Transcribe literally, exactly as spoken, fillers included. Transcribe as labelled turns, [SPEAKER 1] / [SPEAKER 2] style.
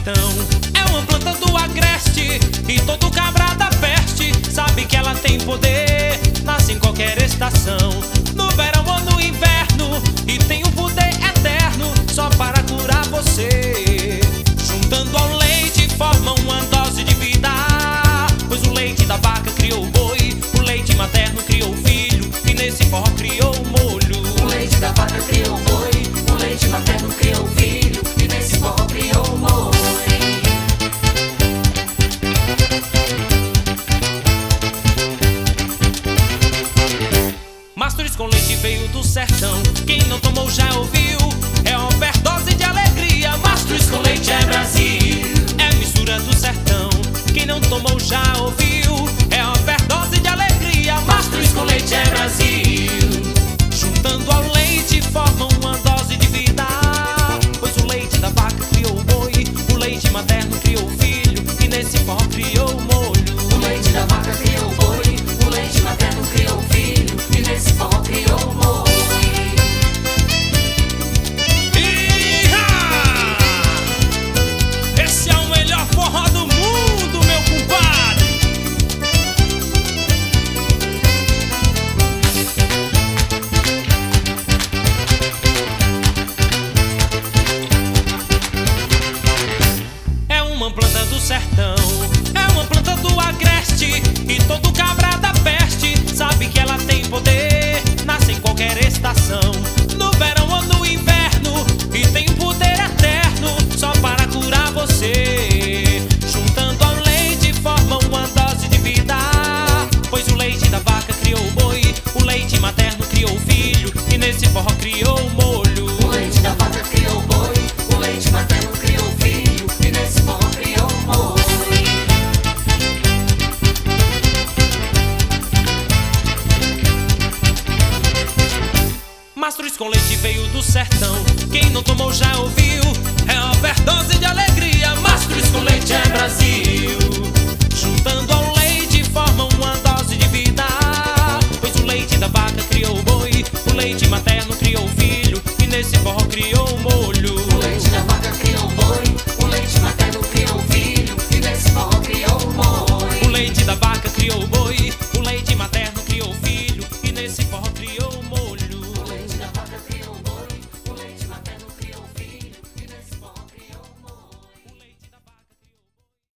[SPEAKER 1] sertão. É uma planta do agreste e todo cabra da peste sabe que ela tem poder, nasce em qualquer estação, no verão ou no inverno, e tem um poder eterno só para curar você. Juntando ao leite forma uma dose de vida, pois o leite da vaca criou o boi, o leite materno criou o filho, e nesse forró criou o molho.
[SPEAKER 2] O leite da vaca criou o boi, o leite materno criou o filho, e nesse forró criou o molho.
[SPEAKER 1] Mastros com leite veio do sertão, quem não tomou já ouviu, é overdose de alegria. Mastros com leite é Brasil, é mistura do sertão, quem não tomou já ouviu, é overdose de alegria. Mastros com leite é Brasil, juntando ao leite formam uma dose de vida, pois o leite da vaca criou o boi, o leite materno criou o filho, e nesse forró criou o molho.
[SPEAKER 2] O leite da vaca criou o boi, o leite materno criou o filho, e nesse forró criou o molho.
[SPEAKER 1] Esse é o melhor forró do mundo, meu compadre. É uma planta do sertão, é uma planta do agreste, e todo cabra da peste sabe que ela tem poder, nasce em qualquer estação, no verão ou no inverno, e tem um poder eterno só para curar você. Juntando ao leite forma uma dose de vida, pois o leite da vaca criou o boi, o leite materno criou o filho, e nesse forró criou o molho.
[SPEAKER 2] O leite da vaca criou o boi, o leite materno criou o filho, e nesse forró criou o molho.
[SPEAKER 1] Mastros com leite veio do sertão, quem não tomou já ouviu, é overdose de alegria. Mastros com leite é Brasil, juntando ao leite formam uma dose de vida, pois o leite da vaca criou o boi, o leite materno